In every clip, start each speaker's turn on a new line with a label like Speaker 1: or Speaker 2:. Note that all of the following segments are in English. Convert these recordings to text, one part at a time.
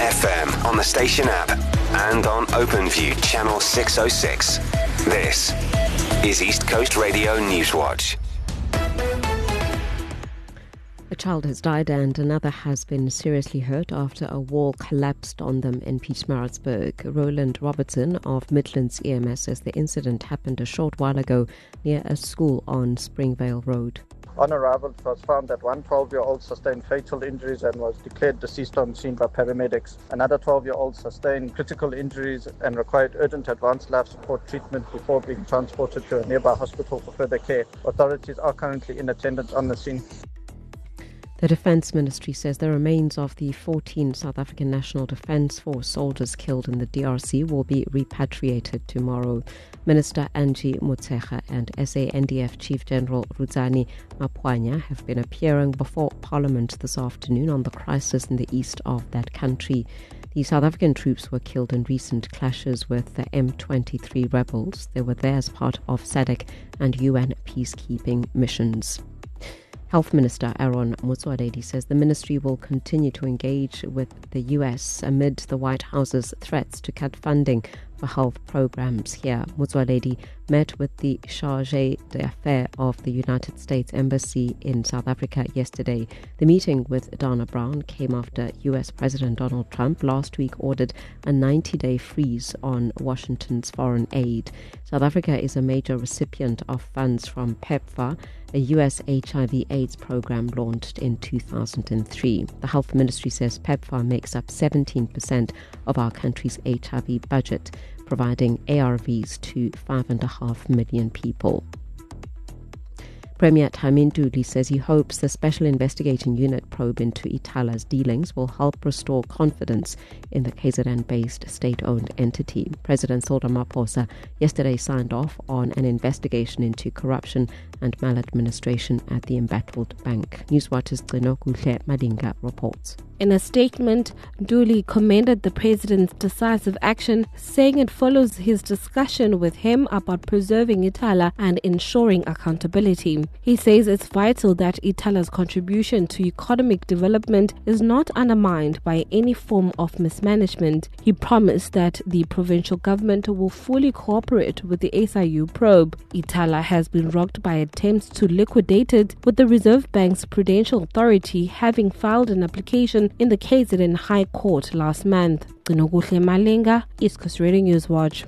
Speaker 1: FM on the station app and on OpenView channel 606. This is East Coast Radio Newswatch.
Speaker 2: A child has died and another has been seriously hurt after a wall collapsed on them in Pietermaritzburg. Roland Robertson of Midlands EMS says the incident happened a short while ago near a school on Springvale Road.
Speaker 3: On arrival, it was found that one 12-year-old sustained fatal injuries and was declared deceased on scene by paramedics. Another 12-year-old sustained critical injuries and required urgent advanced life support treatment before being transported to a nearby hospital for further care. Authorities are currently in attendance on the scene.
Speaker 2: The Defence Ministry says the remains of the 14 South African National Defence Force soldiers killed in the DRC will be repatriated tomorrow. Minister Angie Motshekga and SANDF Chief General Ruzani Mapwanya have been appearing before Parliament this afternoon on the crisis in the east of that country. The South African troops were killed in recent clashes with the M23 rebels. They were there as part of SADC and UN peacekeeping missions. Health Minister Aaron Motsoaledi says the ministry will continue to engage with the US amid the White House's threats to cut funding for health programs here. Motsoaledi met with the chargé d'affaires of the United States Embassy in South Africa yesterday. The meeting with Dana Brown came after US President Donald Trump last week ordered a 90-day freeze on Washington's foreign aid. South Africa is a major recipient of funds from PEPFAR, a US HIV/AIDS program launched in 2003. The Health Ministry says PEPFAR makes up 17% of our country's HIV budget, providing ARVs to 5.5 million people. Premier Thamin Duli says he hopes the Special Investigating Unit probe into Itala's dealings will help restore confidence in the KZN-based state-owned entity. President Cyril Ramaphosa yesterday signed off on an investigation into corruption and maladministration at the embattled bank. Newswatch's Gcino Kuhle Madinga reports.
Speaker 4: In a statement, Duli commended the president's decisive action, saying it follows his discussion with him about preserving Itala and ensuring accountability. He says it's vital that Itala's contribution to economic development is not undermined by any form of mismanagement. He promised that the provincial government will fully cooperate with the SIU probe. Itala has been rocked by attempts to liquidate it, with the Reserve Bank's Prudential Authority having filed an application in the KZN High Court last month. Gcino Kuhle Malinga, East Coast Radio Newswatch.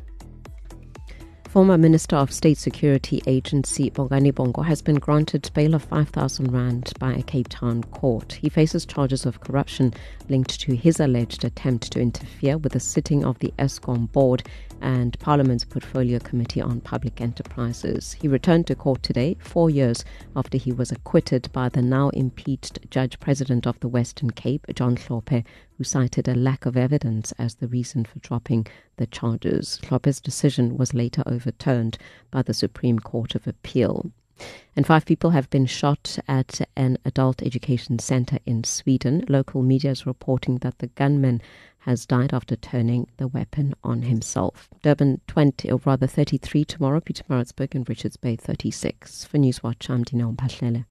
Speaker 2: Former Minister of State Security Agency Bongani Bongo has been granted bail of 5,000 rand by a Cape Town court. He faces charges of corruption linked to his alleged attempt to interfere with the sitting of the Eskom board and Parliament's Portfolio Committee on Public Enterprises. He returned to court today, 4 years after he was acquitted by the now impeached Judge President of the Western Cape, John Hlophe, who cited a lack of evidence as the reason for dropping the charges. Hlophe's decision was later overturned by the Supreme Court of Appeal. And 5 people have been shot at an adult education center in Sweden. Local media is reporting that the gunman has died after turning the weapon on himself. Durban 33 tomorrow, Pietermaritzburg and Richards Bay 36. For Newswatch, I'm Dino Mphahlele.